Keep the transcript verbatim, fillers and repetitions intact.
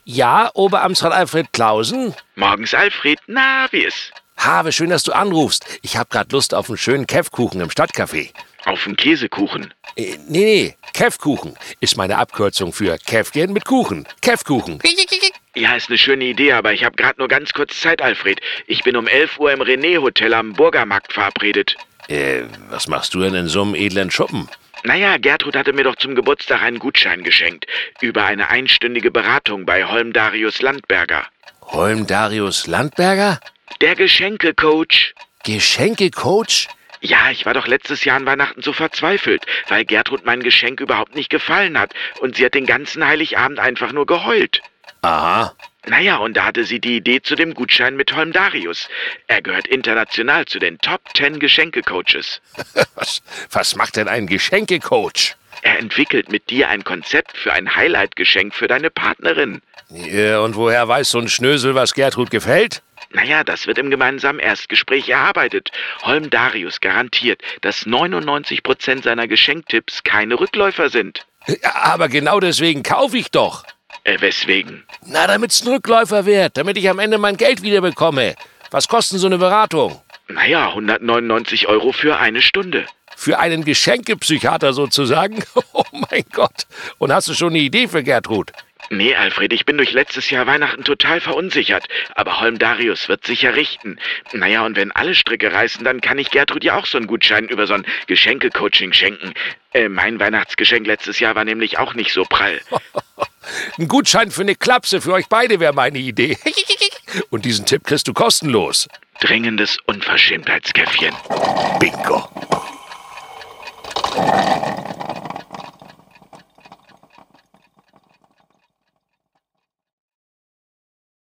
Ja, Oberamtsrat Alfred Clausen? Morgens, Alfred. Na, wie ist? Habe, schön, dass du anrufst. Ich hab grad Lust auf einen schönen Käffkuchen im Stadtcafé. Auf einen Käsekuchen? Äh, nee, nee, Käffkuchen ist meine Abkürzung für Käffchen mit Kuchen. Käffkuchen. Ja, ist eine schöne Idee, aber ich habe gerade nur ganz kurz Zeit, Alfred. Ich bin um elf Uhr im René-Hotel am Burgermarkt verabredet. Äh, was machst du denn in so einem edlen Schuppen? Naja, Gertrud hatte mir doch zum Geburtstag einen Gutschein geschenkt. Über eine einstündige Beratung bei Holm Darius Landberger. Holm Darius Landberger? Der Geschenkecoach. Geschenkecoach? Ja, ich war doch letztes Jahr an Weihnachten so verzweifelt, weil Gertrud mein Geschenk überhaupt nicht gefallen hat. Und sie hat den ganzen Heiligabend einfach nur geheult. Aha. Naja, und da hatte sie die Idee zu dem Gutschein mit Holm Darius. Er gehört international zu den Top Ten Geschenkecoaches. was, was macht denn ein Geschenkecoach? Er entwickelt mit dir ein Konzept für ein Highlight-Geschenk für deine Partnerin. Ja, und woher weiß so ein Schnösel, was Gertrud gefällt? Naja, das wird im gemeinsamen Erstgespräch erarbeitet. Holm Darius garantiert, dass neunundneunzig Prozent seiner Geschenktipps keine Rückläufer sind. Aber genau deswegen kaufe ich doch. Äh, weswegen? Na, damit's ein Rückläufer wird, damit ich am Ende mein Geld wieder bekomme. Was kostet so eine Beratung? Naja, hundertneunundneunzig Euro für eine Stunde. Für einen Geschenkepsychiater sozusagen? Oh mein Gott. Und hast du schon eine Idee für Gertrud? Nee, Alfred, ich bin durch letztes Jahr Weihnachten total verunsichert. Aber Holm Darius wird sicher richten. Naja, und wenn alle Stricke reißen, dann kann ich Gertrud ja auch so einen Gutschein über so ein Geschenkecoaching schenken. Äh, mein Weihnachtsgeschenk letztes Jahr war nämlich auch nicht so prall. Ein Gutschein für eine Klapse für euch beide wäre meine Idee. Und diesen Tipp kriegst du kostenlos. Dringendes Unverschämtheitskäffchen. Bingo.